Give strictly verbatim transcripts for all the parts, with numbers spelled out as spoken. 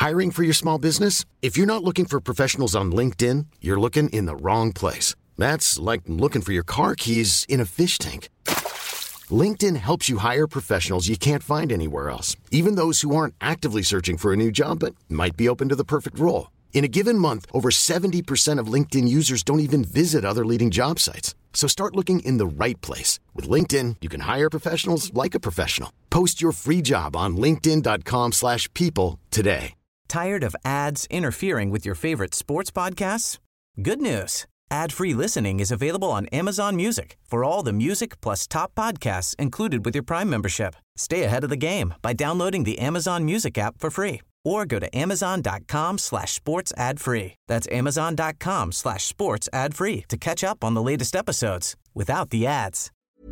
Hiring for your small business? If you're not looking for professionals on LinkedIn, you're looking in the wrong place. That's like looking for your car keys in a fish tank. LinkedIn helps you hire professionals you can't find anywhere else, even those who aren't actively searching for a new job but might be open to the perfect role. In a given month, over seventy percent of LinkedIn users don't even visit other leading job sites. So start looking in the right place. With LinkedIn, you can hire professionals like a professional. Post your free job on linkedin.com slash people today. Tired of ads interfering with your favorite sports podcasts? Good news. Ad-free listening is available on Amazon Music for all the music plus top podcasts included with your Prime membership. Stay ahead of the game by downloading the Amazon Music app for free or go to amazon.com slash sports ad free. That's amazon.com slash sports ad free to catch up on the latest episodes without the ads.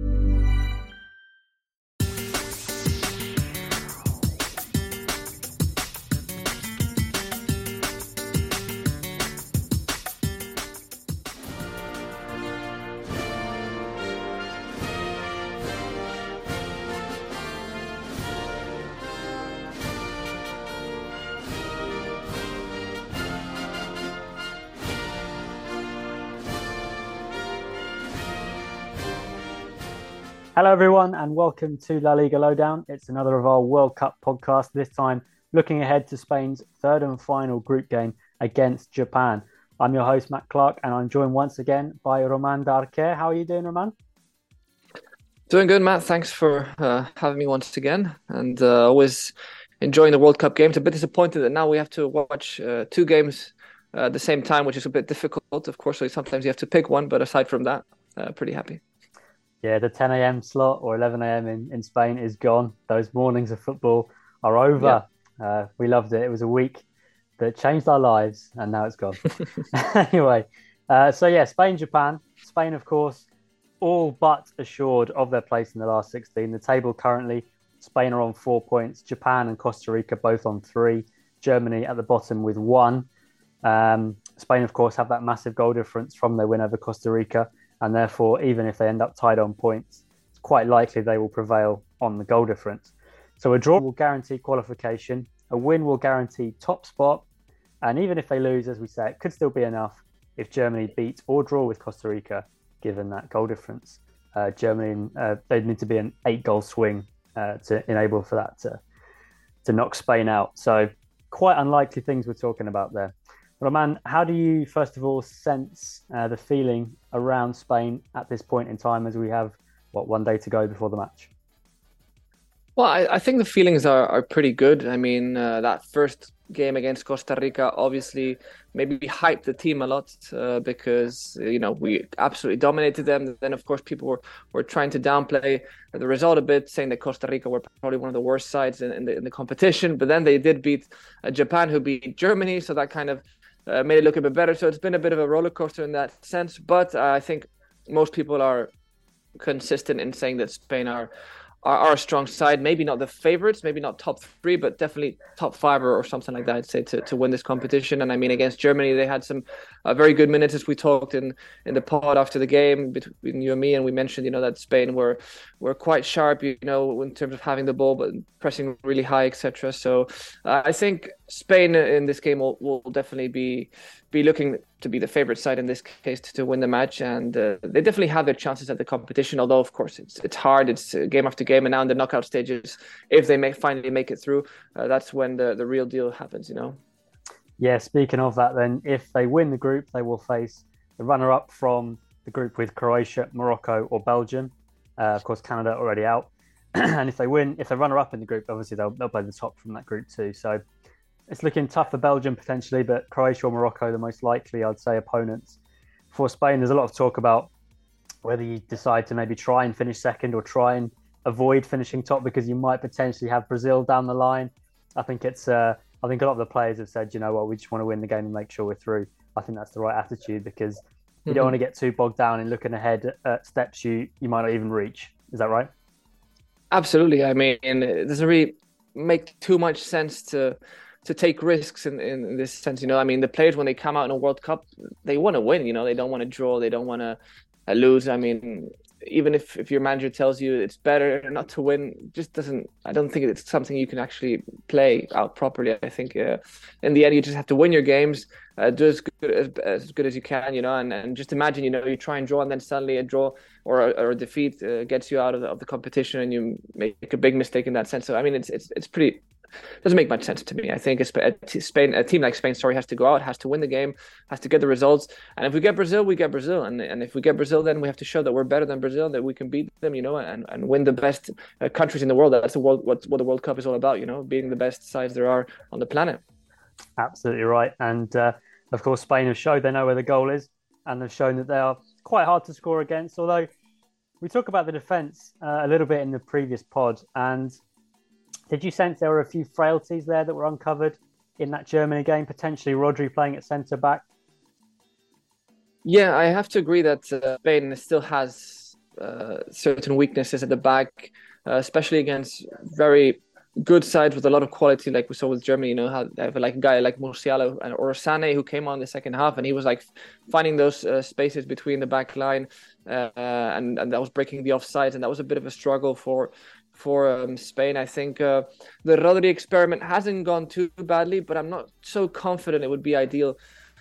Hello, everyone, and welcome to La Liga Lowdown. It's another of our World Cup podcasts, this time looking ahead to Spain's third and final group game against Japan. I'm your host, Matt Clark, and I'm joined once again by Roman Darquer. How are you doing, Roman? Doing good, Matt. Thanks for uh, having me once again, and uh, always enjoying the World Cup games. A bit disappointed that now we have to watch uh, two games uh, at the same time, which is a bit difficult, of course. So sometimes you have to pick one, but aside from that, uh, pretty happy. Yeah, the ten a.m. slot or eleven a.m. in, in Spain is gone. Those mornings of football are over. Yeah. Uh, we loved it. It was a week that changed our lives, and now it's gone. Anyway, uh, so yeah, Spain, Japan. Spain, of course, all but assured of their place in the last sixteen. The table currently, Spain are on four points. Japan and Costa Rica both on three. Germany at the bottom with one. Um, Spain, of course, have that massive goal difference from their win over Costa Rica. And therefore, even if they end up tied on points, it's quite likely they will prevail on the goal difference. So a draw will guarantee qualification. A win will guarantee top spot. And even if they lose, as we say, it could still be enough if Germany beat or draw with Costa Rica, given that goal difference. Uh, Germany, uh, they'd need to be an eight-goal swing uh, to enable for that to, to knock Spain out. So quite unlikely things we're talking about there. Roman, how do you, first of all, sense uh, the feeling around Spain at this point in time as we have, what, one day to go before the match? Well, I, I think the feelings are, are pretty good. I mean, uh, that first game against Costa Rica obviously maybe hyped the team a lot uh, because, you know, we absolutely dominated them. Then, of course, people were, were trying to downplay the result a bit, saying that Costa Rica were probably one of the worst sides in, in, the, in the competition. But then they did beat uh, Japan, who beat Germany. So that kind of Uh, made it look a bit better. So it's been a bit of a roller coaster in that sense. But uh, I think most people are consistent in saying that Spain are, are are a strong side. Maybe not the favorites, maybe not top three, but definitely top five or, or something like that, I'd say, to, to win this competition. And I mean, against Germany, they had some uh, very good minutes, as we talked in, in the pod after the game between you and me. And we mentioned, you know, that Spain were were quite sharp, you know, in terms of having the ball, but pressing really high, et cetera. So uh, I think Spain in this game will, will definitely be be looking to be the favorite side in this case to, to win the match, and uh, they definitely have their chances at the competition. Although, of course, it's it's hard. It's uh, game after game, and now in the knockout stages, if they may finally make it through, uh, that's when the, the real deal happens. You know. Yeah. Speaking of that, then, if they win the group, they will face the runner-up from the group with Croatia, Morocco, or Belgium. Uh, of course, Canada already out, and if they win, if they runner-up in the group, obviously they'll they'll play the top from that group too. So it's looking tough for Belgium potentially, but Croatia or Morocco, the most likely, I'd say, opponents. For Spain, there's a lot of talk about whether you decide to maybe try and finish second or try and avoid finishing top because you might potentially have Brazil down the line. I think it's. Uh, I think a lot of the players have said, you know what, we just want to win the game and make sure we're through. I think that's the right attitude because you mm-hmm. don't want to get too bogged down in looking ahead at steps you you might not even reach. Is that right? Absolutely. I mean, it doesn't really make too much sense to to take risks in, in this sense. You know, I mean, the players, when they come out in a World Cup, they want to win. You know, they don't want to draw. They don't want to uh, lose. I mean, even if, if your manager tells you it's better not to win, just doesn't. I don't think it's something you can actually play out properly. I think uh, in the end, you just have to win your games, uh, do as good as, as good as you can, you know, and, and just imagine, you know, you try and draw, and then suddenly a draw or or a defeat uh, gets you out of the, of the competition, and you make a big mistake in that sense. So I mean, it's it's it's pretty. Doesn't make much sense to me. I think a Spain, a team like Spain, sorry, has to go out, has to win the game, has to get the results. And if we get Brazil, we get Brazil. And and if we get Brazil, then we have to show that we're better than Brazil, that we can beat them, you know, and, and win the best uh, countries in the world. That's the world, what what the World Cup is all about, you know, being the best sides there are on the planet. Absolutely right. And uh, of course, Spain have showed they know where the goal is, and they've shown that they are quite hard to score against. Although we talk about the defence uh, a little bit in the previous pod, and did you sense there were a few frailties there that were uncovered in that Germany game? Potentially Rodri playing at centre back. Yeah, I have to agree that uh, Spain still has uh, certain weaknesses at the back, uh, especially against very good sides with a lot of quality, like we saw with Germany. You know, how they have like a guy like Musiala or Sané who came on the second half, and he was like finding those uh, spaces between the back line, uh, and and that was breaking the offsides, and that was a bit of a struggle for. For um, Spain. I think uh, the Rodri experiment hasn't gone too badly, but I'm not so confident it would be ideal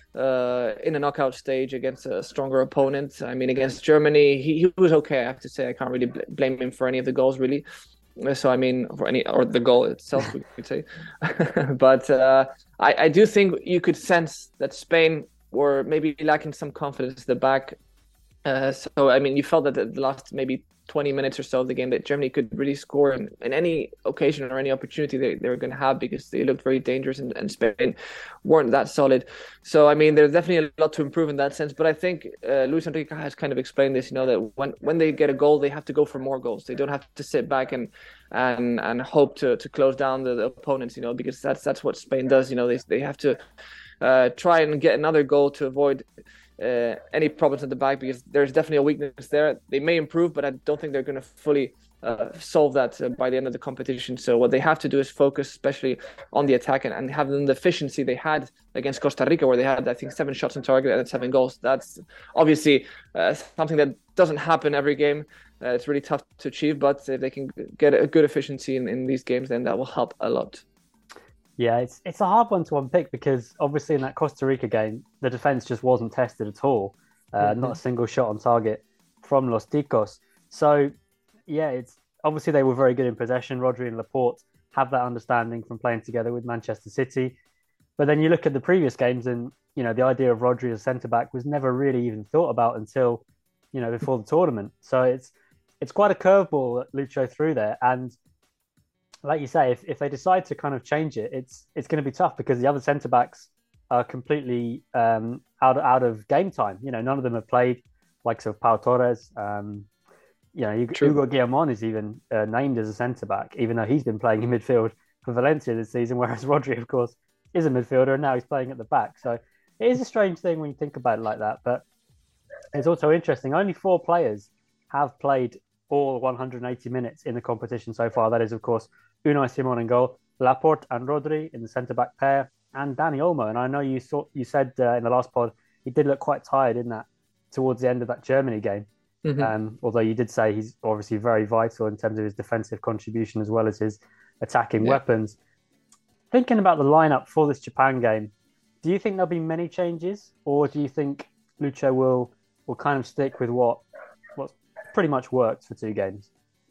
uh, in a knockout stage against a stronger opponent. I mean, against Germany, he, he was okay, I have to say. I can't really bl- blame him for any of the goals, really. So, I mean, for any, or the goal itself, we could say. But uh, I, I do think you could sense that Spain were maybe lacking some confidence at the back. Uh, so, I mean, you felt that the last maybe twenty minutes or so of the game that Germany could really score in, in any occasion or any opportunity they, they were going to have, because they looked very dangerous, and, and Spain weren't that solid. So, I mean, there's definitely a lot to improve in that sense. But I think uh, Luis Enrique has kind of explained this, you know, that when, when they get a goal, they have to go for more goals. They don't have to sit back and and and hope to, to close down the, the opponents, you know, because that's that's what Spain does. You know, they they have to uh, try and get another goal to avoid Uh, any problems at the back, because there's definitely a weakness there. They may improve, but I don't think they're going to fully uh, solve that uh, by the end of the competition. So what they have to do is focus especially on the attack, and, and have them the efficiency they had against Costa Rica, where they had, I think, seven shots on target and seven goals. That's obviously uh, something that doesn't happen every game. Uh, it's really tough to achieve, but if they can get a good efficiency in, in these games, then that will help a lot. Yeah, it's it's a hard one to unpick, because obviously in that Costa Rica game, the defence just wasn't tested at all. Uh, mm-hmm. Not a single shot on target from Los Ticos. So, yeah, it's obviously they were very good in possession. Rodri and Laporte have that understanding from playing together with Manchester City. But then you look at the previous games, and you know the idea of Rodri as centre-back was never really even thought about until, you know, before the tournament. So it's it's quite a curveball that Lucho threw there. And like you say, if, if they decide to kind of change it, it's it's going to be tough, because the other centre backs are completely um, out out of game time. You know, none of them have played, like so Pau Torres. Um, you know, True. Hugo Guillamon is even uh, named as a centre back, even though he's been playing in midfield for Valencia this season, whereas Rodri, of course, is a midfielder, and now he's playing at the back. So it is a strange thing when you think about it like that. But it's also interesting. Only four players have played all one hundred eighty minutes in the competition so far. That is, of course, Unai Simon in goal, Laporte and Rodri in the centre-back pair, and Dani Olmo. And I know you saw, you said uh, in the last pod, he did look quite tired in that towards the end of that Germany game. Mm-hmm. Um, although you did say he's obviously very vital in terms of his defensive contribution as well as his attacking yeah. weapons. Thinking about the lineup for this Japan game, do you think there'll be many changes, or do you think Lucho will will kind of stick with what what's pretty much worked for two games?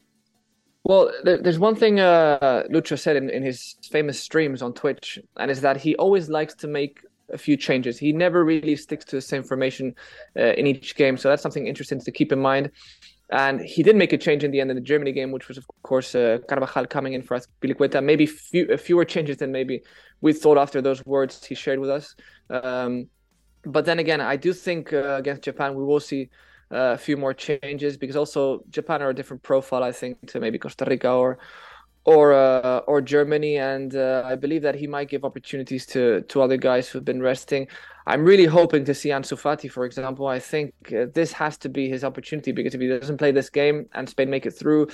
Well, there's one thing uh, Lucho said in, in his famous streams on Twitch, and is that he always likes to make a few changes. He never really sticks to the same formation uh, in each game, so that's something interesting to keep in mind. And he did make a change in the end of the Germany game, which was, of course, uh, Carvajal coming in for Azpilicueta. Maybe few, fewer changes than maybe we thought after those words he shared with us. Um, but then again, I do think uh, against Japan we will see Uh, a few more changes, because also Japan are a different profile, I think, to maybe Costa Rica or or uh, or Germany, and uh, I believe that he might give opportunities to to other guys who've been resting. I'm really hoping to see Ansu Fati, for example. I think uh, this has to be his opportunity, because if he doesn't play this game and Spain make it through,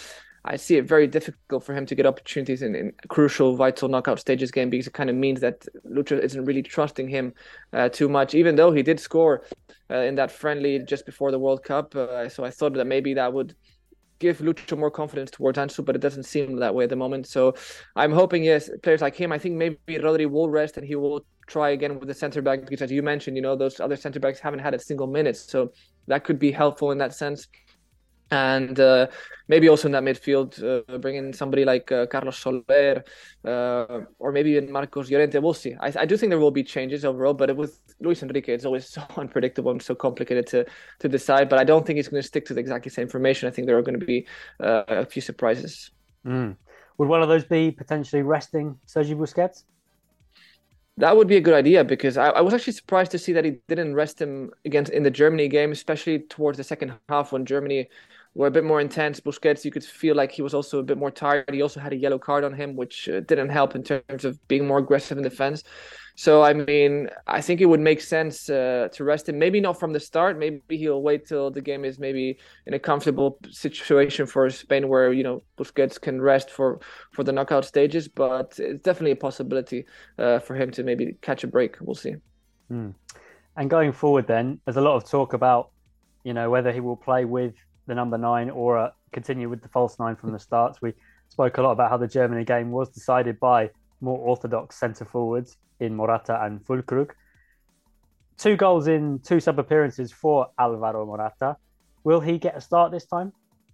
I see it very difficult for him to get opportunities in, in crucial, vital knockout stages game, because it kind of means that Lucho isn't really trusting him uh, too much, even though he did score uh, in that friendly just before the World Cup. Uh, so I thought that maybe that would give Lucho more confidence towards Ansu, but it doesn't seem that way at the moment. So I'm hoping, yes, players like him, I think maybe Rodri will rest and he will try again with the centre back, because as you mentioned, you know, those other centre backs haven't had a single minute. So that could be helpful in that sense. And uh, maybe also in that midfield, uh, bring in somebody like uh, Carlos Soler, uh, or maybe even Marcos Llorente. We'll see. I, I do think there will be changes overall, but with Luis Enrique, it's always so unpredictable and so complicated to to decide. But I don't think he's going to stick to the exactly same formation. I think there are going to be uh, a few surprises. Mm. Would one of those be potentially resting Sergio Busquets? That would be a good idea, because I, I was actually surprised to see that he didn't rest him against in the Germany game, especially towards the second half when Germany were a bit more intense. Busquets, you could feel like he was also a bit more tired. He also had a yellow card on him, which uh, didn't help in terms of being more aggressive in defense. So, I mean, I think it would make sense uh, to rest him. Maybe not from the start. Maybe he'll wait till the game is maybe in a comfortable situation for Spain where, you know, Busquets can rest for, for the knockout stages. But it's definitely a possibility uh, for him to maybe catch a break. We'll see. Mm. And going forward then, there's a lot of talk about, you know, whether he will play with the number nine or uh, continue with the false nine from the start. We spoke a lot about how the Germany game was decided by more orthodox centre forwards in Morata and Füllkrug. Two goals in two sub appearances for Alvaro Morata. Will he get a start this time?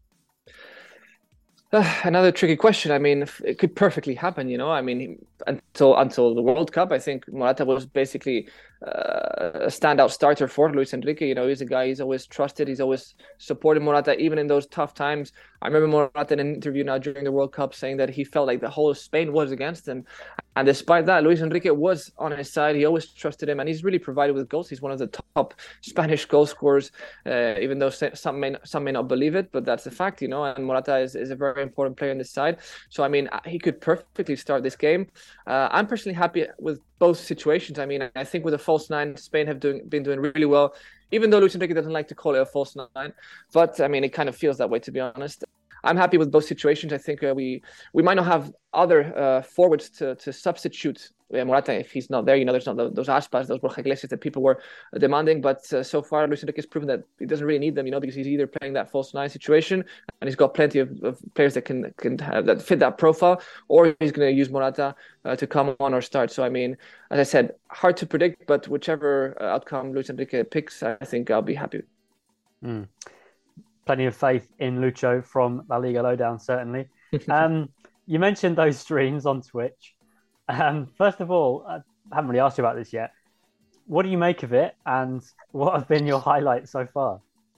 Uh, another tricky question. I mean, it could perfectly happen, you know. I mean, until until the World Cup, I think Morata was basically uh, a standout starter for Luis Enrique. You know, he's a guy he's always trusted. He's always supported Morata, even in those tough times. I remember Morata in an interview now during the World Cup saying that he felt like the whole of Spain was against him. And despite that, Luis Enrique was on his side. He always trusted him, and he's really provided with goals. He's one of the top Spanish goal scorers, uh, even though some may some may not believe it, but that's a fact, you know. And Morata is, is a very important player on this side. So, I mean, he could perfectly start this game. Uh, I'm personally happy with both situations. I mean, I think with a false nine, Spain have doing, been doing really well, even though Luis Enrique doesn't like to call it a false nine. But, I mean, it kind of feels that way, to be honest. I'm happy with both situations. I think uh, we we might not have other uh, forwards to to substitute uh, Morata if he's not there. You know, there's not those Aspas, those Borja Iglesias that people were demanding. But uh, so far, Luis Enrique has proven that he doesn't really need them. You know, because he's either playing that false nine situation, and he's got plenty of, of players that can can have, that fit that profile, or he's going to use Morata uh, to come on or start. So I mean, as I said, hard to predict, but whichever uh, outcome Luis Enrique picks, I think I'll be happy. Mm. Plenty of faith in Lucho from La Liga Lowdown, certainly. Um, you mentioned those streams on Twitch. Um, first of all, I haven't really asked you about this yet. What do you make of it, and what have been your highlights so far?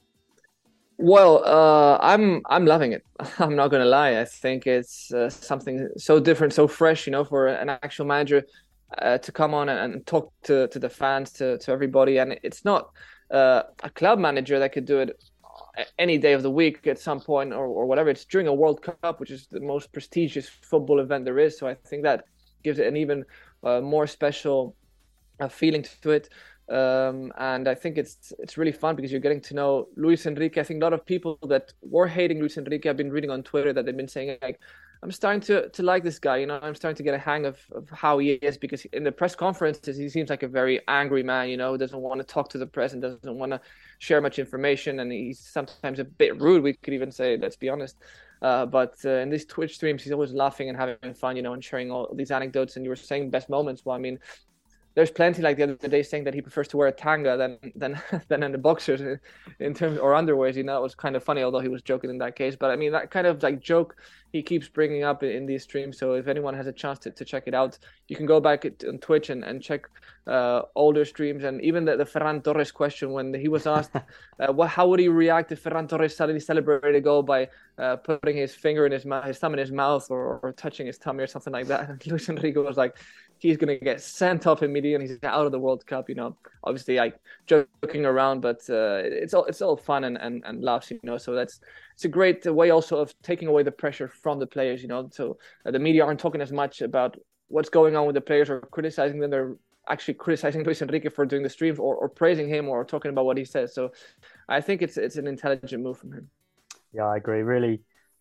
Well, uh, I'm I'm loving it. I'm not gonna lie. I think it's uh, something so different, so fresh, you know, for an actual manager uh, to come on and, and talk to, to the fans, to, to everybody. And it's not uh, a club manager that could do it any day of the week at some point or, or whatever. It's during a World Cup, which is the most prestigious football event there is. So I think that gives it an even uh, more special uh, feeling to it. Um, and I think it's it's really fun because you're getting to know Luis Enrique. I think a lot of people that were hating Luis Enrique, I've been reading on Twitter that they've been saying, like, I'm starting to to like this guy, you know, I'm starting to get a hang of, of how he is, because in the press conferences, he seems like a very angry man, you know, who doesn't want to talk to the press and doesn't want to share much information. And he's sometimes a bit rude, we could even say, let's be honest. Uh, but uh, in these Twitch streams, he's always laughing and having fun, you know, and sharing all these anecdotes. And you were saying best moments. Well, I mean, there's plenty, like the other day, saying that he prefers to wear a tanga than than than in the boxers in terms or underwears. You know, it was kind of funny, although he was joking in that case. But I mean, that kind of like joke he keeps bringing up in, in these streams. So if anyone has a chance to, to check it out, you can go back at, on Twitch and, and check uh, older streams. And even the, the Ferran Torres question, when he was asked, uh, what, how would he react if Ferran Torres suddenly celebrated a goal by uh, putting his finger in his mouth, his thumb in his mouth, or, or touching his tummy or something like that? And Luis Enrique was like, he's going to get sent off immediately. He's out of the World Cup, you know, obviously like joking around, but uh, it's all it's all fun and, and, and laughs, you know, so that's it's a great way also of taking away the pressure from the players, you know, so uh, the media aren't talking as much about what's going on with the players or criticizing them. They're actually criticizing Luis Enrique for doing the streams or, or praising him or talking about what he says. So I think it's it's an intelligent move from him. Yeah, I agree. Really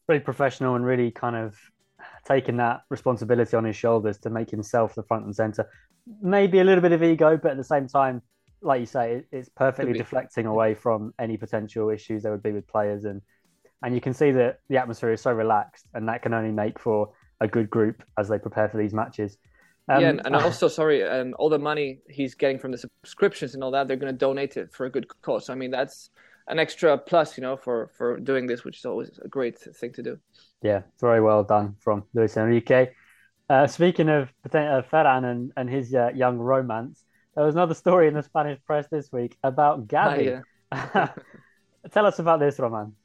Really professional and really kind of taking that responsibility on his shoulders to make himself the front and center. Maybe a little bit of ego, but at the same time, like you say, it, it's perfectly deflecting away from any potential issues there would be with players. And and you can see that the atmosphere is so relaxed, and that can only make for a good group as they prepare for these matches. Um, yeah, and, and also, sorry, and all the money he's getting from the subscriptions and all that, they're going to donate it for a good cause. I mean, that's an extra plus, you know, for, for doing this, which is always a great thing to do. Yeah, very well done from Luis Enrique. Uh, speaking of uh, Ferran and, and his uh, young romance, there was another story in the Spanish press this week about Gavi. Ah, yeah. Tell us about this, Roman.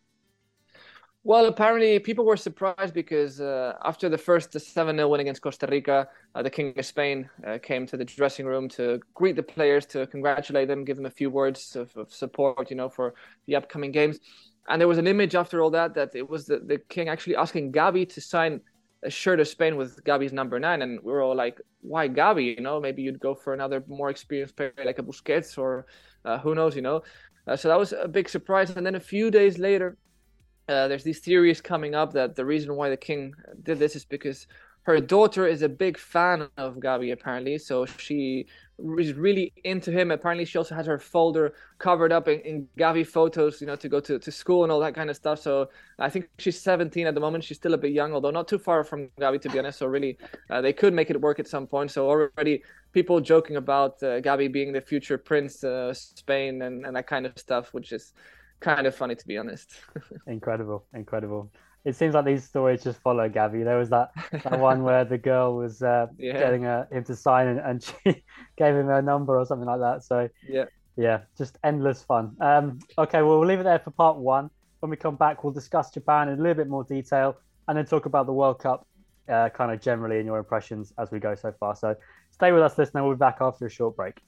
Well, apparently people were surprised because uh, after the first seven nil win against Costa Rica, uh, the King of Spain uh, came to the dressing room to greet the players, to congratulate them, give them a few words of, of support, you know, for the upcoming games. And there was an image after all that, that it was the, the King actually asking Gavi to sign a shirt of Spain with Gavi's number nine. And we were all like, why Gavi? You know, maybe you'd go for another more experienced player like a Busquets or uh, who knows, you know. Uh, so that was a big surprise. And then a few days later, Uh, there's these theories coming up that the reason why the King did this is because her daughter is a big fan of Gavi, apparently. So she is really into him. Apparently, she also has her folder covered up in, in Gavi photos, you know, to go to, to school and all that kind of stuff. So I think she's seventeen at the moment. She's still a bit young, although not too far from Gavi, to be honest. So really, uh, they could make it work at some point. So already people joking about uh, Gavi being the future prince of uh, Spain and, and that kind of stuff, which is kind of funny, to be honest. Incredible, incredible. It seems like these stories just follow Gavi. There was that, that one where the girl was uh, yeah. getting uh, him to sign and, and she gave him her number or something like that. So yeah, yeah, just endless fun. Um, okay, well, we'll leave it there for part one. When we come back, we'll discuss Japan in a little bit more detail and then talk about the World Cup uh, kind of generally and your impressions as we go so far. So stay with us, listener. We'll be back after a short break.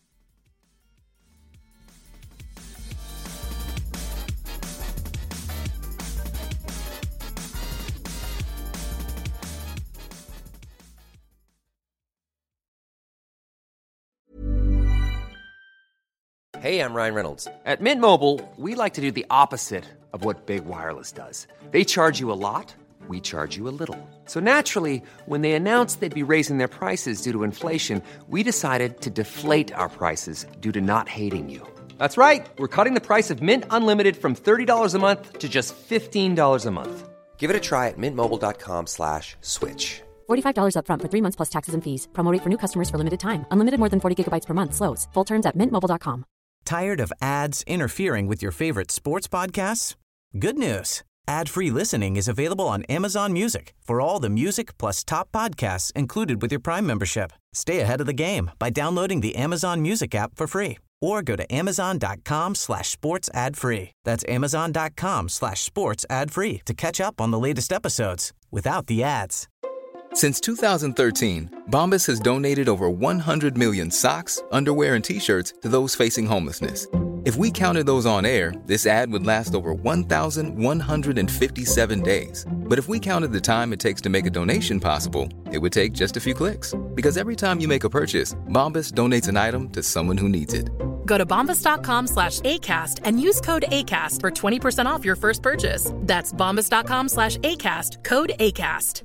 Hey, I'm Ryan Reynolds. At Mint Mobile, we like to do the opposite of what Big Wireless does. They charge you a lot, we charge you a little. So naturally, when they announced they'd be raising their prices due to inflation, we decided to deflate our prices due to not hating you. That's right. We're cutting the price of Mint Unlimited from thirty dollars a month to just fifteen dollars a month. Give it a try at mintmobile.com slash switch. forty-five dollars up front for three months plus taxes and fees. Promo rate for new customers for limited time. Unlimited more than forty gigabytes per month slows. Full terms at mint mobile dot com. Tired of ads interfering with your favorite sports podcasts? Good news. Ad-free listening is available on Amazon Music for all the music plus top podcasts included with your Prime membership. Stay ahead of the game by downloading the Amazon Music app for free or go to amazon.com slash sports ad free. That's amazon.com slash sports ad free to catch up on the latest episodes without the ads. Since two thousand thirteen, Bombas has donated over one hundred million socks, underwear, and T-shirts to those facing homelessness. If we counted those on air, this ad would last over one thousand one hundred fifty-seven days. But if we counted the time it takes to make a donation possible, it would take just a few clicks. Because every time you make a purchase, Bombas donates an item to someone who needs it. Go to bombas.com slash ACAST and use code ACAST for twenty percent off your first purchase. That's bombas.com slash ACAST, code ACAST.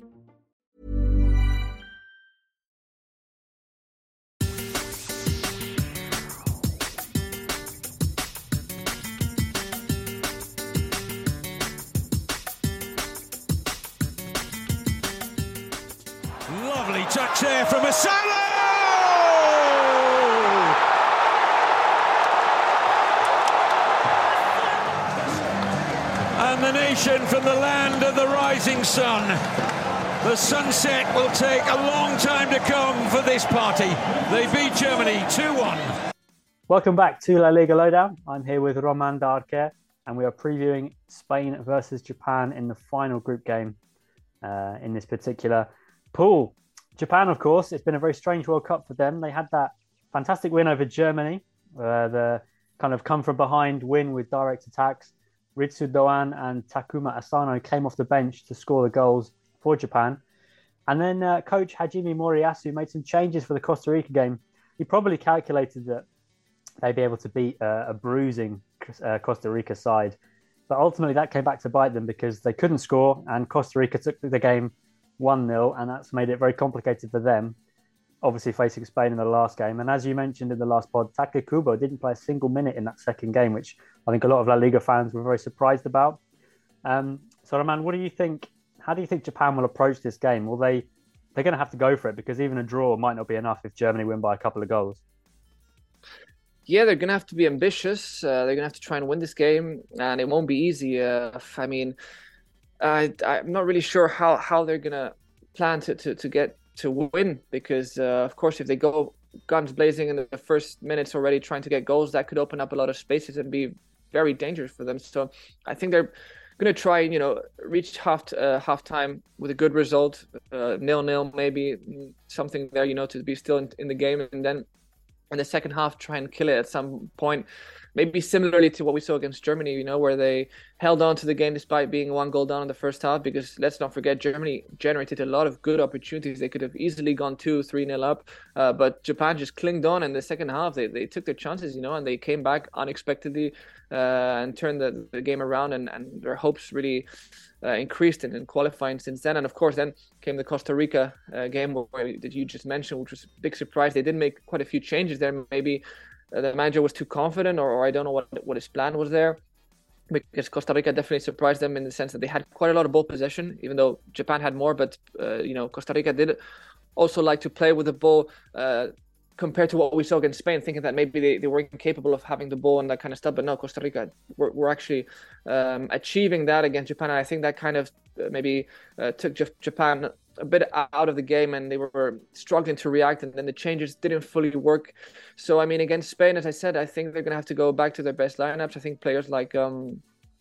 Touch there from Asano! And the nation from the land of the rising sun. The sunset will take a long time to come for this party. They beat Germany two one. Welcome back to La Liga Lowdown. I'm here with Roman Darker, and we are previewing Spain versus Japan in the final group game uh, in this particular pool. Japan, of course, it's been a very strange World Cup for them. They had that fantastic win over Germany, uh, the kind of come from behind win with direct attacks. Ritsu Doan and Takuma Asano came off the bench to score the goals for Japan. And then uh, coach Hajime Moriyasu made some changes for the Costa Rica game. He probably calculated that they'd be able to beat uh, a bruising uh, Costa Rica side But ultimately, that came back to bite them because they couldn't score, and Costa Rica took the game one nil, and that's made it very complicated for them, obviously facing Spain in the last game. And as you mentioned in the last pod, Take Kubo didn't play a single minute in that second game, which I think a lot of La Liga fans were very surprised about. Um, so, Roman, what do you think? How do you think Japan will approach this game? Will they, they're going to have to go for it because even a draw might not be enough if Germany win by a couple of goals. Yeah, they're going to have to be ambitious. Uh, they're going to have to try and win this game, and it won't be easy. Uh, I mean, I, I'm not really sure how, how they're going to plan to, to, to get to win because, uh, of course, if they go guns blazing in the first minutes already trying to get goals, that could open up a lot of spaces and be very dangerous for them. So I think they're going to try, you know, reach half uh, half time with a good result, uh, nil nil maybe, something there, you know, to be still in, in the game, and then in the second half try and kill it at some point, maybe similarly to what we saw against Germany, you know, where they held on to the game despite being one goal down in the first half, because let's not forget Germany generated a lot of good opportunities. They could have easily gone two, three nil up, uh, but Japan just clinged on in the second half. They they took their chances, you know, and they came back unexpectedly uh, and turned the, the game around, and, and their hopes really uh, increased in, in qualifying since then. And of course, then came the Costa Rica uh, game where, that you just mentioned, which was a big surprise. They did make quite a few changes there, maybe. Uh, the manager was too confident, or, or I don't know what what his plan was there, because Costa Rica definitely surprised them in the sense that they had quite a lot of ball possession, even though Japan had more. But uh, you know, Costa Rica did also like to play with the ball uh, compared to what we saw against Spain, thinking that maybe they, they were incapable of having the ball and that kind of stuff. But no, Costa Rica were, were actually um, achieving that against Japan, and I think that kind of uh, maybe uh, took J- Japan a bit out of the game, and they were struggling to react, and then the changes didn't fully work. So I mean, against Spain, as I said, I think they're gonna have to go back to their best lineups. I think players like um,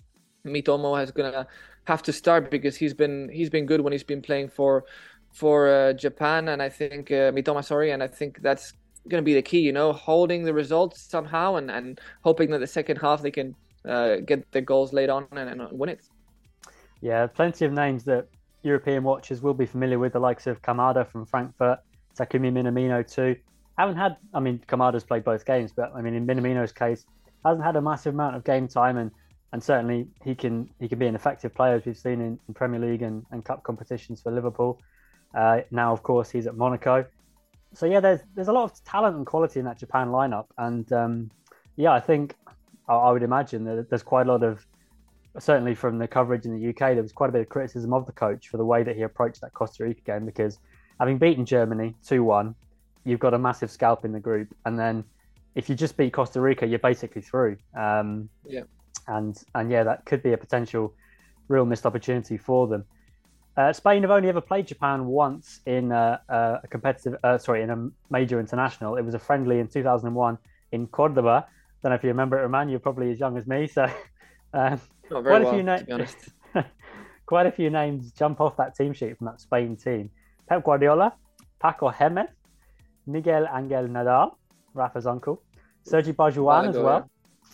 Mitomo is gonna have to start because he's been he's been good when he's been playing for for uh, Japan, and I think uh, Mitoma, sorry, and I think that's gonna be the key. You know, holding the results somehow, and, and hoping that the second half they can uh, get the goals laid on and, and win it. Yeah, plenty of names that European watchers will be familiar with, the likes of Kamada from Frankfurt, Takumi Minamino too. Haven't had, I mean, Kamada's played both games, but I mean, in Minamino's case, hasn't had a massive amount of game time, and, and certainly he can he can be an effective player, as we've seen in, in Premier League and, and cup competitions for Liverpool. Uh, now, of course, he's at Monaco. So yeah, there's there's a lot of talent and quality in that Japan lineup, and um, yeah, I think I, I would imagine that there's quite a lot of, certainly from the coverage in the U K, there was quite a bit of criticism of the coach for the way that he approached that Costa Rica game, because having beaten Germany two one, you've got a massive scalp in the group. And then if you just beat Costa Rica, you're basically through. Um, yeah. And, and yeah, that could be a potential real missed opportunity for them. Uh, Spain have only ever played Japan once in a, a competitive, uh, sorry, in a major international. It was a friendly in two thousand one in Cordoba. Don't know if you remember it, Roman. You're probably as young as me, so... Um, Not very quite well, a few na- to be honest. quite a few names jump off that team sheet from that Spain team. Pep Guardiola, Paco Gémez, Miguel Angel Nadal, Rafa's uncle, Sergi Barjuan as well.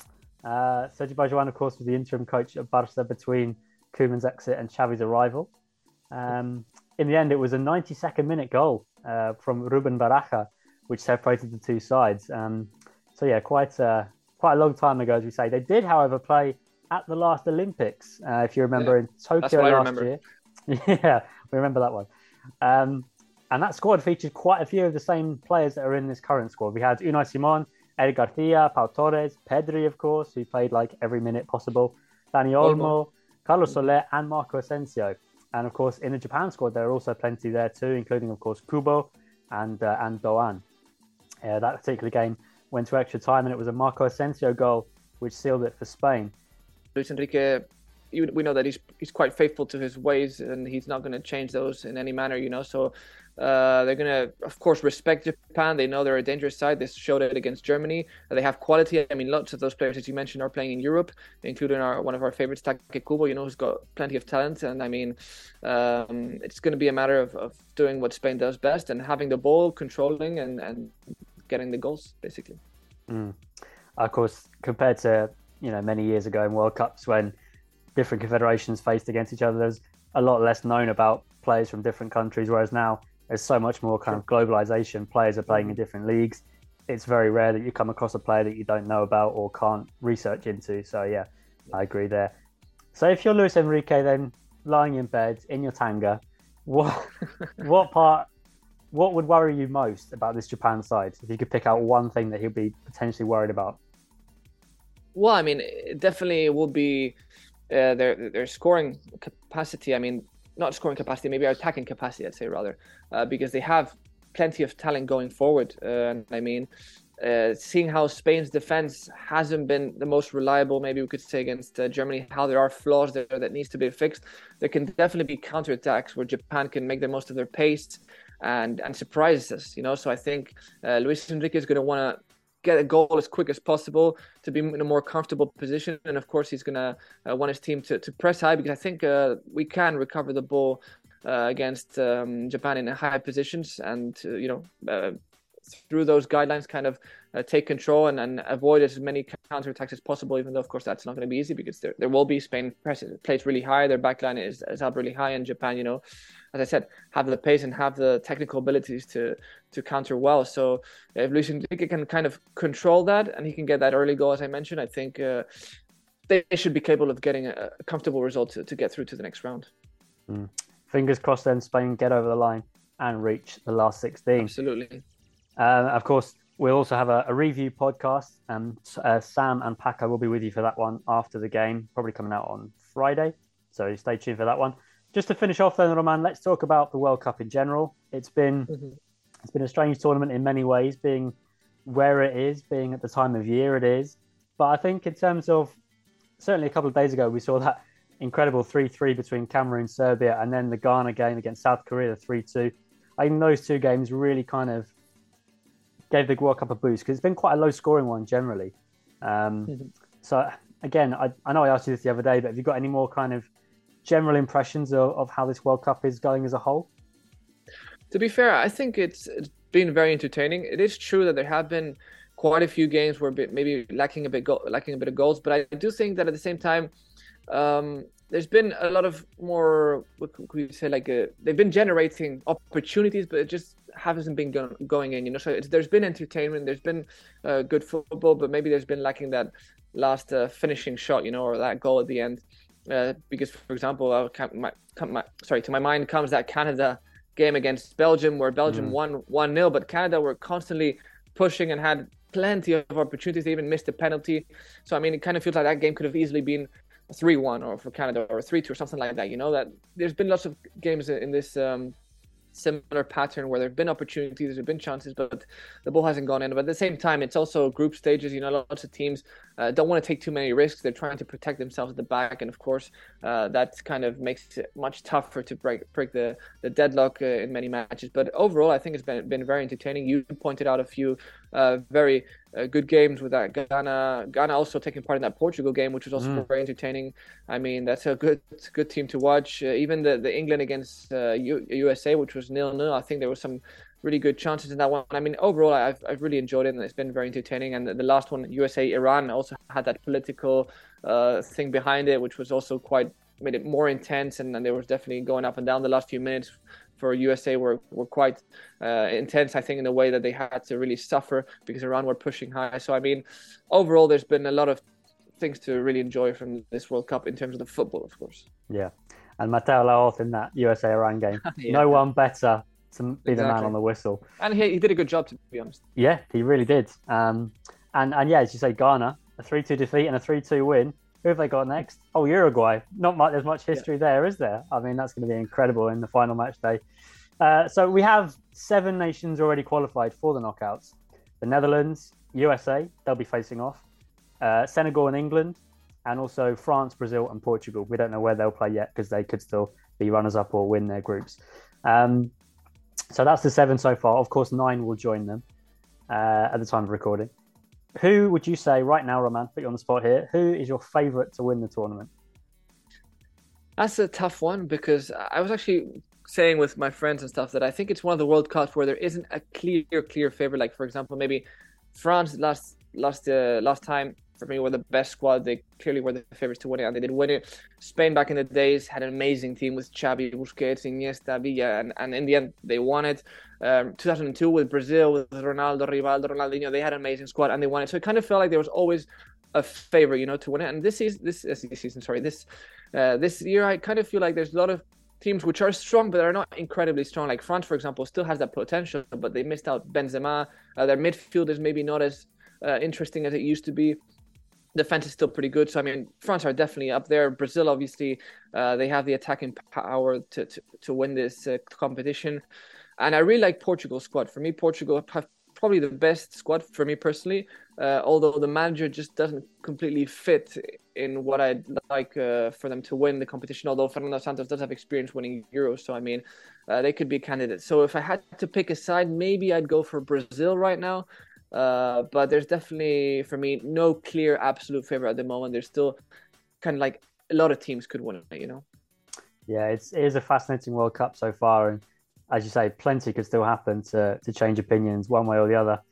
Uh, Sergi Barjuan, of course, was the interim coach at Barca between Koeman's exit and Xavi's arrival. Um, in the end, it was a ninety-second minute goal uh, from Ruben Baraja, which separated the two sides. Um, so yeah, quite a, quite a long time ago, as we say. They did, however, play at the last Olympics, uh, if you remember, yeah. in Tokyo last remember. year. Yeah, we remember that one. Um, and that squad featured quite a few of the same players that are in this current squad. We had Unai Simon, Eric Garcia, Pau Torres, Pedri, of course, who played like every minute possible, Dani Olmo, Olmo. Carlos Soler, and Marco Asensio. And of course, in the Japan squad, there are also plenty there too, including, of course, Kubo and uh, and Doan. Uh, that particular game went to extra time, and it was a Marco Asensio goal which sealed it for Spain. Luis Enrique, we know that he's he's quite faithful to his ways, and he's not going to change those in any manner, you know. So uh, they're going to, of course, respect Japan. They know they're a dangerous side. They showed it against Germany. They have quality. I mean, lots of those players, as you mentioned, are playing in Europe, including our one of our favorites, Take Kubo, you know, who's got plenty of talent. And I mean, um, it's going to be a matter of, of doing what Spain does best and having the ball, controlling and, and getting the goals, basically. Mm. Of course, compared to, you know, many years ago in World Cups when different confederations faced against each other, there's a lot less known about players from different countries, whereas now there's so much more kind of globalization. Players are playing in different leagues. It's very rare that you come across a player that you don't know about or can't research into. So yeah, I agree there. So if you're Luis Enrique, then lying in bed in your tanga, what what part, what would worry you most about this Japan side? If you could pick out one thing that he'll be potentially worried about. Well, I mean, it definitely will be uh, their their scoring capacity. I mean, not scoring capacity, maybe attacking capacity, I'd say rather, uh, because they have plenty of talent going forward. Uh, and I mean, uh, seeing how Spain's defense hasn't been the most reliable, maybe we could say against uh, Germany, how there are flaws there that needs to be fixed. There can definitely be counterattacks where Japan can make the most of their pace and and surprise us. You know, so I think uh, Luis Enrique is going to want to get a goal as quick as possible to be in a more comfortable position. And of course, he's going to uh, want his team to, to press high, because I think uh, we can recover the ball uh, against um, Japan in high positions and, uh, you know, uh, through those guidelines kind of uh, take control and, and avoid as many counterattacks as possible, even though, of course, that's not going to be easy because there, there will be Spain press, plays really high. Their backline is, is up really high, and Japan, you know, as I said, have the pace and have the technical abilities to to counter well. So if Luis Enrique can kind of control that and he can get that early goal, as I mentioned, I think uh, they should be capable of getting a, a comfortable result to, to get through to the next round. Mm. Fingers crossed then Spain get over the line and reach the last sixteen. Absolutely. Uh, of course, we'll also have a, a review podcast, and uh, Sam and Paco will be with you for that one after the game, probably coming out on Friday. So stay tuned for that one. Just to finish off then, Roman, let's talk about the World Cup in general. It's been mm-hmm. it's been a strange tournament in many ways, being where it is, being at the time of year it is. But I think in terms of, certainly a couple of days ago, we saw that incredible three three between Cameroon, Serbia, and then the Ghana game against South Korea, the three two. I think those two games really kind of gave the World Cup a boost, because it's been quite a low-scoring one generally. Um, mm-hmm. So, again, I, I know I asked you this the other day, but have you got any more kind of general impressions of, of how this World Cup is going as a whole? To be fair, I think it's, it's been very entertaining. It is true that there have been quite a few games where maybe lacking a bit go- lacking a bit of goals, but I do think that at the same time, um, there's been a lot of more, what could we say, like a, they've been generating opportunities, but it just hasn't been go- going in, you know. So it's, there's been entertainment, there's been uh, good football, but maybe there's been lacking that last uh, finishing shot, you know, or that goal at the end. Uh, because, for example, I'll come, my, come, my, sorry, to my mind comes that Canada game against Belgium, where Belgium mm. won one nil, but Canada were constantly pushing and had plenty of opportunities. They even missed a penalty. So, I mean, it kind of feels like that game could have easily been three one or for Canada, or three two or something like that. You know, that there's been lots of games in this um, similar pattern where there have been opportunities, there have been chances, but the ball hasn't gone in. But at the same time, it's also group stages. You know, lots of teams uh, don't want to take too many risks. They're trying to protect themselves at the back, and of course, uh, that kind of makes it much tougher to break break the the deadlock uh, in many matches. But overall, I think it's been been very entertaining. You pointed out a few uh, very uh, good games with that Ghana. Ghana also taking part in that Portugal game, which was also mm. very entertaining. I mean, that's a good good team to watch. Uh, even the, the England against uh, U- USA, which was nil nil. I think there was some really good chances in that one. I mean, overall, I've I've really enjoyed it, and it's been very entertaining. And the, the last one, U S A Iran, also had that political uh, thing behind it, which was also quite made it more intense. And, and there was definitely going up and down. The last few minutes for U S A were were quite uh, intense, I think, in the way that they had to really suffer because Iran were pushing high. So I mean, overall, there's been a lot of things to really enjoy from this World Cup in terms of the football, of course. Yeah, and Mateo Laoz in that U S A Iran game, yeah. No one better to be exactly. the man on the whistle. And he, he did a good job, to be honest. Yeah, he really did. Um, and, and yeah, as you say, Ghana, a three two defeat and a three two win. Who have they got next? Oh, Uruguay. Not much. There's much history yeah. there, is there? I mean, that's going to be incredible in the final match day. Uh, so we have seven nations already qualified for the knockouts. The Netherlands, U S A, they'll be facing off. Uh, Senegal and England, and also France, Brazil and Portugal. We don't know where they'll play yet because they could still be runners-up or win their groups. Um, so that's the seven so far. Of course, nine will join them uh, at the time of recording. Who would you say right now, Roman, put you on the spot here, who is your favourite to win the tournament? That's a tough one, because I was actually saying with my friends and stuff that I think it's one of the World Cups where there isn't a clear, clear favourite. Like, for example, maybe France last last uh, last time, for me, were the best squad. They clearly were the favourites to win it, and they did win it. Spain back in the days had an amazing team with Xavi, Busquets, Iniesta, Villa, and, and in the end, they won it. Um, two thousand two with Brazil, with Ronaldo, Rivaldo, Ronaldinho, they had an amazing squad, and they won it. So it kind of felt like there was always a favorite, you know, to win it. And this is this, this season, sorry, this uh, this year, I kind of feel like there's a lot of teams which are strong, but are not incredibly strong. Like France, for example, still has that potential, but they missed out Benzema. Uh, their midfield is maybe not as uh, interesting as it used to be. Defense is still pretty good. So, I mean, France are definitely up there. Brazil, obviously, uh, they have the attacking power to, to, to win this uh, competition. And I really like Portugal's squad. For me, Portugal have probably the best squad for me personally, uh, although the manager just doesn't completely fit in what I'd like uh, for them to win the competition, although Fernando Santos does have experience winning Euros. So, I mean, uh, they could be candidates. So if I had to pick a side, maybe I'd go for Brazil right now. Uh, but there's definitely, for me, no clear absolute favorite at the moment. There's still kind of like a lot of teams could win it, you know? Yeah, it's, it is a fascinating World Cup so far. And as you say, plenty could still happen to, to change opinions one way or the other.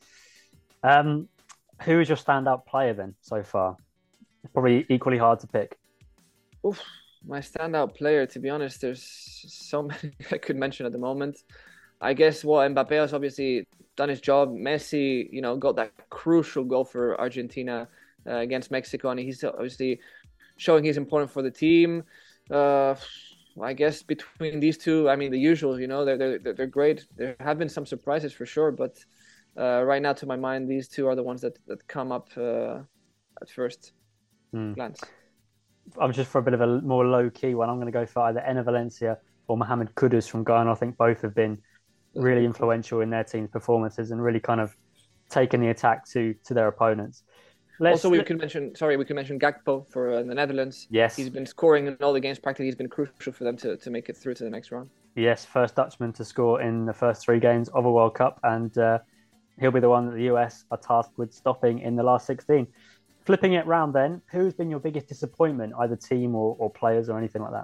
Um, who is your standout player then so far? It's probably equally hard to pick. Oof, my standout player, to be honest, there's so many I could mention at the moment. I guess, well, Mbappe has obviously done his job. Messi, you know, got that crucial goal for Argentina uh, against Mexico, and he's obviously showing he's important for the team. Uh, I guess between these two, I mean, the usual, you know, they're they're they're great. There have been some surprises for sure, but uh, right now, to my mind, these two are the ones that, that come up uh, at first hmm. glance. I'm just for a bit of a more low key one. I'm going to go for either Enner Valencia or Mohamed Kudus from Ghana. I think both have been really influential in their team's performances and really kind of taken the attack to to their opponents. Let's, also, we could mention, sorry, we could mention Gakpo for uh, the Netherlands. Yes. He's been scoring in all the games practically. He's been crucial for them to, to make it through to the next round. Yes, first Dutchman to score in the first three games of a World Cup, and uh, he'll be the one that the U S are tasked with stopping in the last sixteen. Flipping it round then, who's been your biggest disappointment, either team or, or players or anything like that?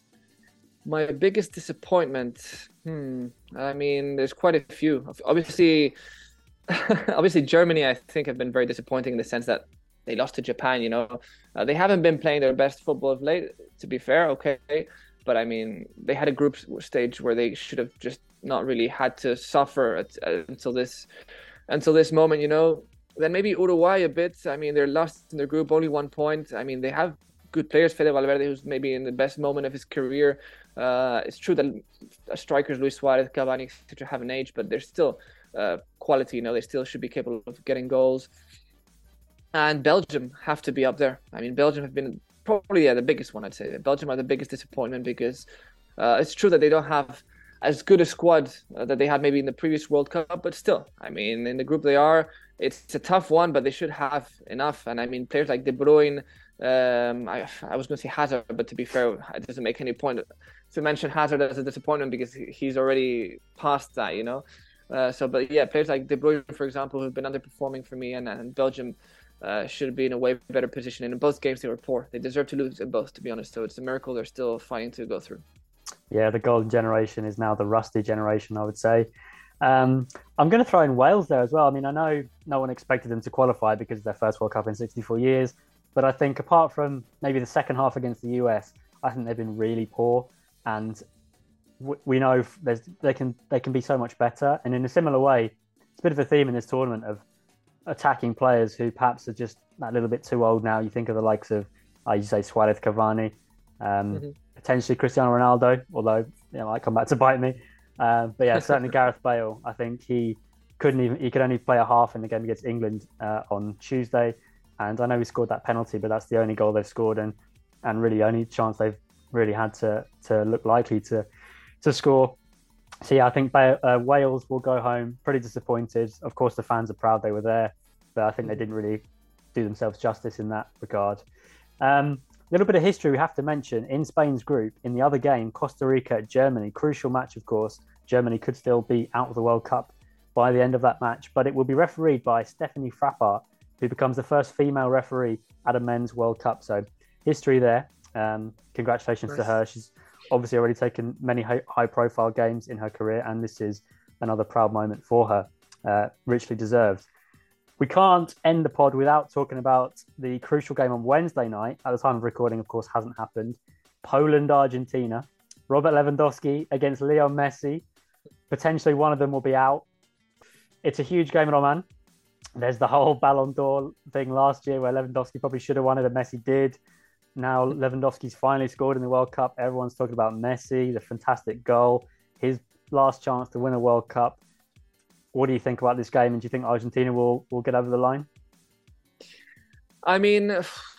My biggest disappointment, hmm, I mean, there's quite a few. Obviously, obviously Germany, I think, have been very disappointing in the sense that they lost to Japan, you know. Uh, they haven't been playing their best football of late, to be fair, okay. But, I mean, they had a group stage where they should have just not really had to suffer at, uh, until this until this moment, you know. Then maybe Uruguay a bit. I mean, they're lost in their group, only one point. I mean, they have good players. Fede Valverde, who's maybe in the best moment of his career. Uh, it's true that strikers Luis Suarez, Cavani, et cetera have an age, but they're still uh, quality. You know, they still should be capable of getting goals. And Belgium have to be up there. I mean, Belgium have been probably yeah, the biggest one, I'd say. Belgium are the biggest disappointment because uh, it's true that they don't have as good a squad uh, that they had maybe in the previous World Cup, but still, I mean, in the group they are, it's a tough one, but they should have enough. And I mean, players like De Bruyne, um, I, I was going to say Hazard, but to be fair, it doesn't make any point to mention Hazard as a disappointment because he's already past that, you know. Uh, so, but yeah, players like De Bruyne, for example, who've been underperforming for me, and, and Belgium uh, should be in a way better position. And in both games, they were poor. They deserve to lose in both, to be honest. So it's a miracle they're still fighting to go through. Yeah, the golden generation is now the rusty generation, I would say. Um, I'm going to throw in Wales there as well. I mean, I know no one expected them to qualify because it's their first World Cup in sixty-four years. But I think apart from maybe the second half against the U S, I think they've been really poor. And w- we know there's, they can they can be so much better. And in a similar way, it's a bit of a theme in this tournament of attacking players who perhaps are just that little bit too old now. You think of the likes of, uh, you say, Suarez, Cavani, um, mm-hmm. potentially Cristiano Ronaldo, although you know, might come back to bite me. Uh, but yeah, certainly Gareth Bale. I think he couldn't even he could only play a half in the game against England uh, on Tuesday, and I know he scored that penalty, but that's the only goal they've scored, and and really only chance they've really had to to look likely to to score. So yeah, I think Bale, uh, Wales will go home pretty disappointed. Of course, the fans are proud they were there, but I think they didn't really do themselves justice in that regard. Um, A little bit of history we have to mention. In Spain's group, in the other game, Costa Rica, Germany, crucial match, of course. Germany could still be out of the World Cup by the end of that match, but it will be refereed by Stephanie Frappart, who becomes the first female referee at a men's World Cup. So history there. Um, congratulations nice. to her. She's obviously already taken many high-profile games in her career, and this is another proud moment for her, uh, richly deserved. We can't end the pod without talking about the crucial game on Wednesday night. At the time of recording, of course, hasn't happened. Poland-Argentina. Robert Lewandowski against Leo Messi. Potentially one of them will be out. It's a huge game in Oman. there's the whole Ballon d'Or thing last year where Lewandowski probably should have won it and Messi did. Now Lewandowski's finally scored in the World Cup. Everyone's talking about Messi, the fantastic goal, his last chance to win a World Cup. What do you think about this game? And do you think Argentina will, will get over the line? I mean,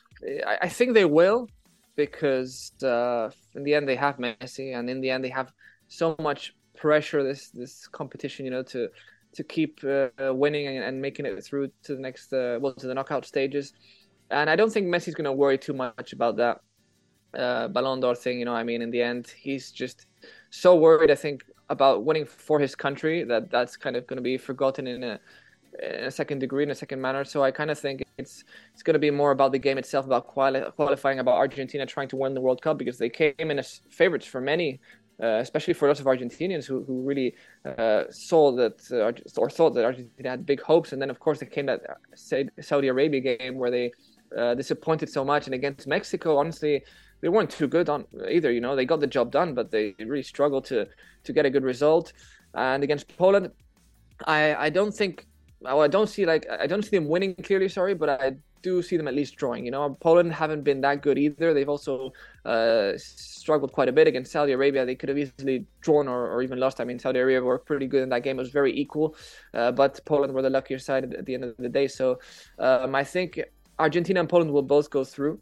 I think they will, because uh, in the end they have Messi, and in the end they have so much pressure, this this competition, you know, to to keep uh, winning and, and making it through to the next, uh, well, to the knockout stages. And I don't think Messi's going to worry too much about that uh, Ballon d'Or thing. You know, I mean, in the end, he's just so worried, I think, about winning for his country that that's kind of going to be forgotten in a, in a second degree, in a second manner. So I kind of think it's it's going to be more about the game itself, about quali- qualifying, about Argentina trying to win the World Cup, because they came in as favorites for many, uh, especially for lots of Argentinians who who really uh, saw that uh, or thought that Argentina had big hopes. And then, of course, they came that Saudi Arabia game where they uh, disappointed so much. And against Mexico, honestly, they weren't too good on either. You know, they got the job done, but they really struggled to to get a good result. And against Poland, I I don't think. Well, I don't see like I don't see them winning clearly, sorry, but I do see them at least drawing. You know, Poland haven't been that good either. They've also uh, struggled quite a bit against Saudi Arabia. They could have easily drawn or, or even lost. I mean, Saudi Arabia were pretty good in that game. It was very equal, uh, but Poland were the luckier side at the end of the day. So um, I think Argentina and Poland will both go through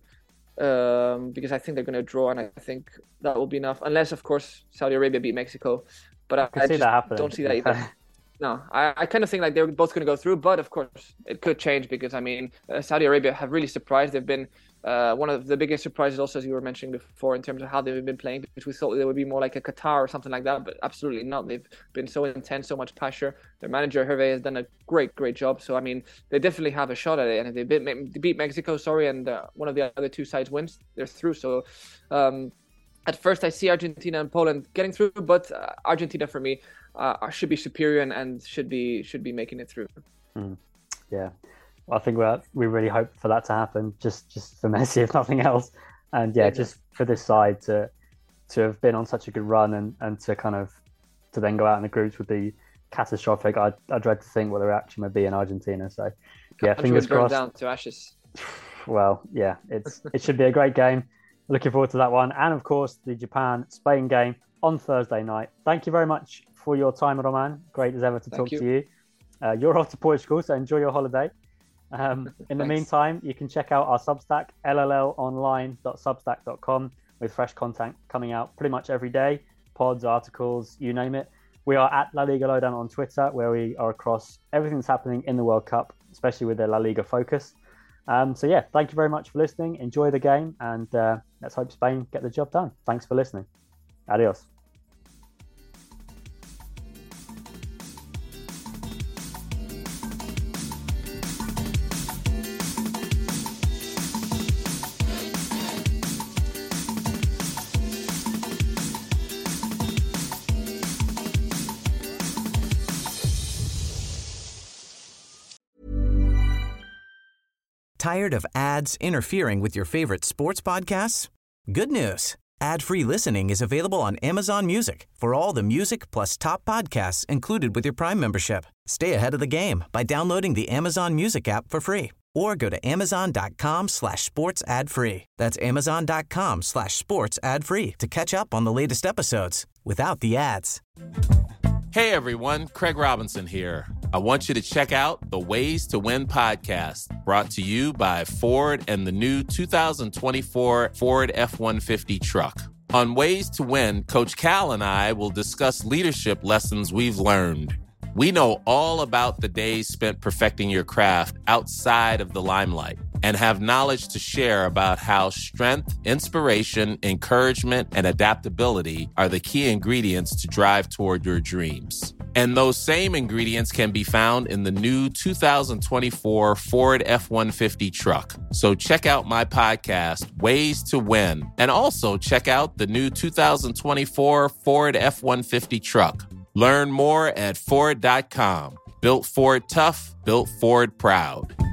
um, because I think they're going to draw, and I think that will be enough, unless, of course, Saudi Arabia beat Mexico. But I, I, I just don't see that either. No, I, I kind of think like they're both going to go through, but of course it could change because, I mean, uh, Saudi Arabia have really surprised. They've been uh, one of the biggest surprises also, as you were mentioning before, in terms of how they've been playing, because we thought they would be more like a Qatar or something like that, but absolutely not. They've been so intense, so much pressure. Their manager, Hervé, has done a great, great job. So, I mean, they definitely have a shot at it. And if they beat, they beat Mexico, sorry, and uh, one of the other two sides wins, they're through. So, um, at first, I see Argentina and Poland getting through, but uh, Argentina, for me, Uh, should be superior and, and should be should be making it through. Mm. Yeah, well, I think we we really hope for that to happen, just just for Messi, if nothing else. And yeah, yeah, just for this side to to have been on such a good run and, and to kind of to then go out in the groups would be catastrophic. I I dread to think what the reaction would be in Argentina. So yeah, Country fingers crossed. Down to ashes. Well, yeah, it's it should be a great game. Looking forward to that one, and of course the Japan-Spain game on Thursday night. Thank you very much for your time, Roman. Great as ever to Thank talk you. to you. Uh, you're off to Portugal, so enjoy your holiday. Um, in the meantime, you can check out our Substack, l l l online dot substack dot com, with fresh content coming out pretty much every day. Pods, articles, you name it. We are at La Liga Lowdown on Twitter, where we are across everything that's happening in the World Cup, especially with the La Liga focus. Um, so yeah, thank you very much for listening. Enjoy the game, and uh, let's hope Spain get the job done. Thanks for listening. Adios. Tired of ads interfering with your favorite sports podcasts? Good news. Ad-free listening is available on Amazon Music for all the music plus top podcasts included with your Prime membership. Stay ahead of the game by downloading the Amazon Music app for free or go to amazon.com slash sports ad free. That's amazon.com slash sports ad free to catch up on the latest episodes without the ads. Hey everyone, Craig Robinson here. I want you to check out the Ways to Win podcast, brought to you by Ford and the new two thousand twenty-four Ford F one fifty truck. On Ways to Win, Coach Cal and I will discuss leadership lessons we've learned. We know all about the days spent perfecting your craft outside of the limelight and have knowledge to share about how strength, inspiration, encouragement, and adaptability are the key ingredients to drive toward your dreams. And those same ingredients can be found in the new two thousand twenty-four Ford F one fifty truck. So check out my podcast, Ways to Win, and also check out the new two thousand twenty-four Ford F one fifty truck. Learn more at Ford dot com. Built Ford tough, built Ford proud.